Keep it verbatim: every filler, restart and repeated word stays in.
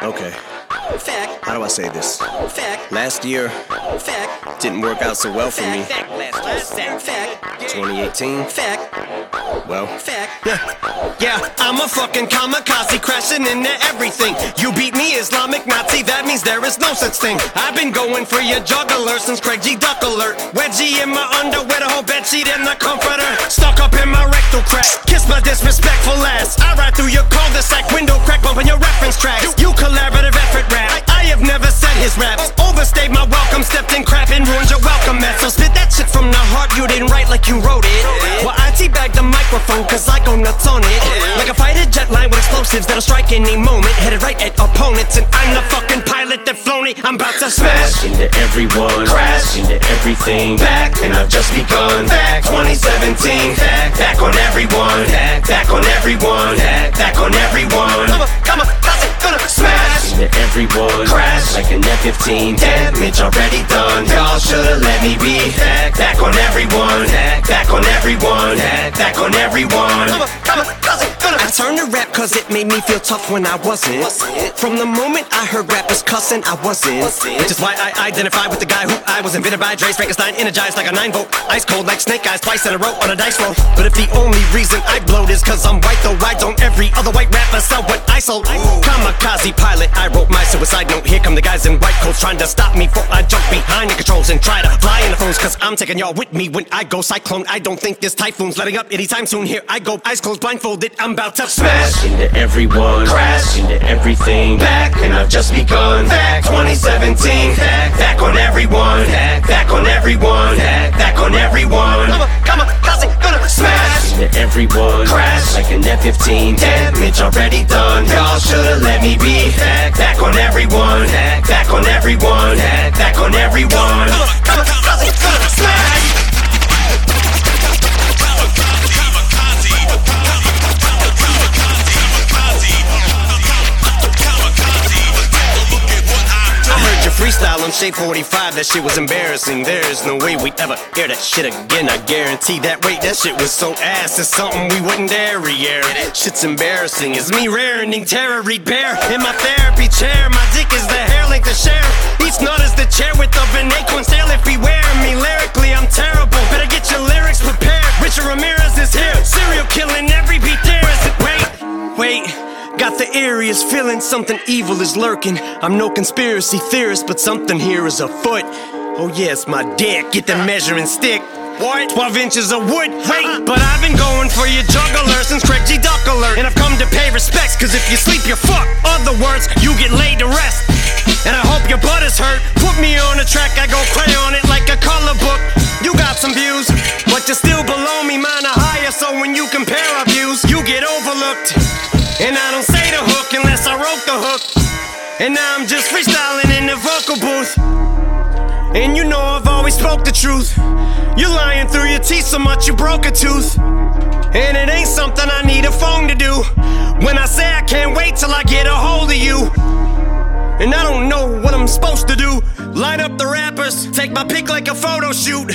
Okay. Fact. How do I say this? Fact. Last year Fact. didn't work out so well for me. Fact. Fact. twenty eighteen, Fact. well, Fact. Yeah, yeah, I'm a fucking kamikaze crashing into everything. You beat me, Islamic Nazi, that means there is no such thing. I've been going for your juggler since Craig G. Duck alert. Wedgie in my underwear, the whole bedsheet in the comforter. Stuck up in my rectal crack, kiss my disrespectful ass. I ride through your cul-de-sac, window crack, bumping your reference tracks. You, you collaborative effort rap, I, I have never said his raps. Overstayed my welcome, stepped in crap and ruined your welcome mat. So spit that shit from the heart, you didn't write like you wrote it. Well, I teabag the microphone cause I go nuts on it. Like a fighter jet line with explosives that'll strike any moment. Headed right at opponents and I'm the fucking pilot that flown it. I'm about to smash into everyone, crash into everything. Back, and I've just begun. Back, twenty seventeen. Back, back on everyone. Back, back on everyone. Back, back on everyone. Come on, come on, how's it gonna smash into everyone, crash like an F fifteen. Damage already done. Y'all should've let me be. Back, back on everyone. Back, back on everyone. Back, back on everyone. Come on, come on, how's it gonna I turned to rap cause it made me feel tough when I wasn't. From the moment I heard rappers cussing, I wasn't. Which is why I identify with the guy who I was invented by. Dre Frankenstein, energized like a nine volt. Ice cold like snake eyes, twice in a row on a dice roll. But if the only reason I blowed is cause I'm white, though why don't every other white rapper sell what I sold? Kamikaze pilot, I wrote my suicide note. Here come the guys in white coats trying to stop me before I jump behind the controls and try to fly in the phones. Cause I'm taking y'all with me when I go cyclone. I don't think this typhoon's letting up anytime soon. Here I go, eyes closed, blindfolded, I'm about to smash into everyone, crash into everything. Back, and I've just begun. Back, twenty seventeen. Back, back on everyone. Back, back on everyone. Back, back on everyone. Come on, come on, how's it gonna smash into everyone, crash like an F fifteen. Damage already done. Y'all should've let me be. Back, back on everyone. Back, back on everyone. Back, back on everyone. Come on, come on, how's it gonna smash freestyle on Shade forty-five, that shit was embarrassing. There's no way we'd ever hear that shit again, I guarantee that. Wait, that shit was so ass, it's something we wouldn't dare re-air. Shit's embarrassing, it's me raring terror, read bear in my therapy chair. My dick is the hair length to share. Each nut is the chair width of an acorn stale. If he wear me lyrically, I'm terrible. Better get your lyrics prepared. Richard Ramirez is here, serial killing every beat there. Is it? Wait, wait. Got the eeriest feeling something evil is lurking. I'm no conspiracy theorist, but something here is afoot. Oh yes, my dick, get the measuring stick. What? twelve inches of wood, wait. But I've been going for your juggler since Craig G. Duck alert. And I've come to pay respects, cause if you sleep, you're fucked. Other words, you get laid to rest. And I hope your butt is hurt. Put me on a track, I go crayon it like a color book. You got some views, but you're still below me, mine are higher. So when you compare our views, you get overlooked. And I don't say the hook unless I wrote the hook. And now I'm just freestyling in the vocal booth. And you know I've always spoke the truth. You're lying through your teeth so much you broke a tooth. And it ain't something I need a phone to do. When I say I can't wait till I get a hold of you. And I don't know what I'm supposed to do. Line up the rappers, take my pick like a photo shoot.